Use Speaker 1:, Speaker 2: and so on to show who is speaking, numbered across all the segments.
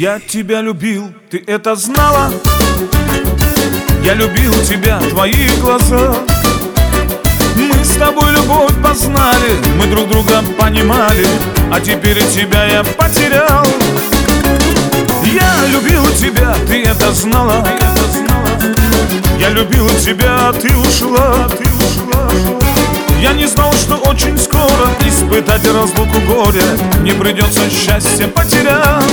Speaker 1: Я тебя любил, ты это знала? Я любил тебя, твои глаза. Мы с тобой любовь познали, мы друг друга понимали, а теперь тебя я потерял. Я любил тебя, ты это знала? Я любил тебя, а ты ушла. Я не знал, что очень скоро испытать разлуку горя не придется, счастье потерял.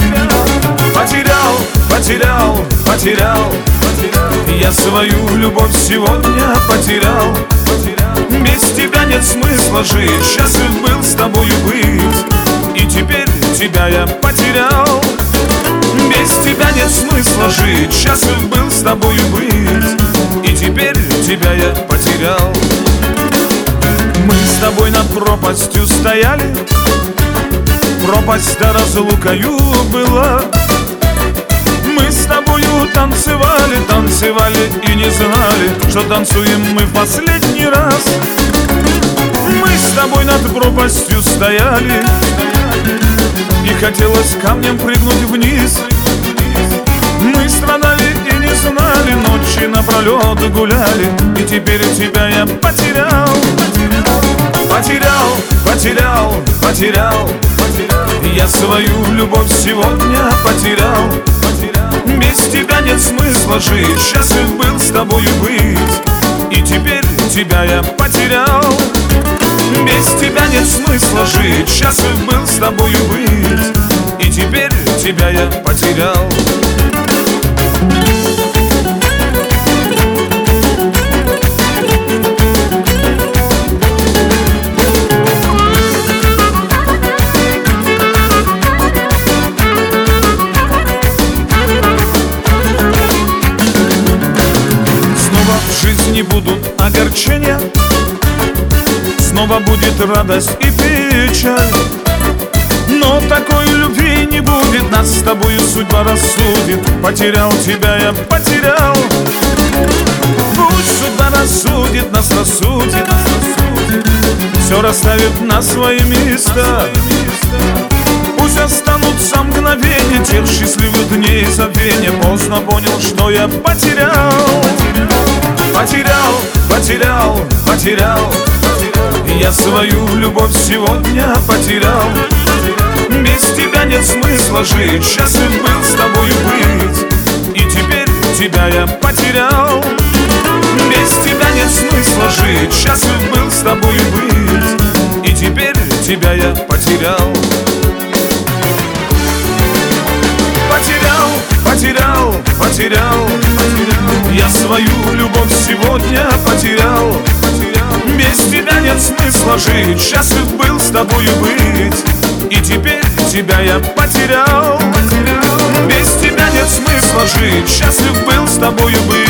Speaker 1: Потерял я свою любовь сегодня потерял. Без тебя нет смысла жить, счастлив был с тобою быть, и теперь тебя я потерял. Без тебя нет смысла жить, счастлив был с тобою быть, и теперь тебя я потерял. Мы с тобой над пропастью стояли, пропасть да разлукою была. Мы с тобою танцевали и не знали, что танцуем мы в последний раз. Мы с тобой над пропастью стояли, и хотелось камнем прыгнуть вниз. Мы страдали и не знали, ночи напролет гуляли, и теперь тебя я потерял. Потерял я свою любовь сегодня потерял. Без тебя нет смысла жить, счастлив был с тобою быть, и теперь тебя я потерял. Без тебя нет смысла жить, счастлив был с тобою быть, и теперь тебя я потерял. Не будут огорчения, снова будет радость и печаль. Но такой любви не будет, нас с тобою судьба рассудит. Потерял тебя я потерял. Пусть судьба рассудит, нас рассудит, все расставит на свои места. Пусть останутся мгновения тех счастливых дней забвения. Поздно понял, что я потерял. Потерял я свою любовь сегодня потерял. Без тебя нет смысла жить, счастлив был с тобою быть, и теперь тебя я потерял. Без тебя нет смысла жить, счастлив был с тобою быть, и теперь тебя я потерял. Потерял я свою любовь сегодня потерял. Без тебя нет смысла жить, счастлив был с тобою быть, и теперь тебя я потерял. Без тебя нет смысла жить, счастлив был с тобою быть,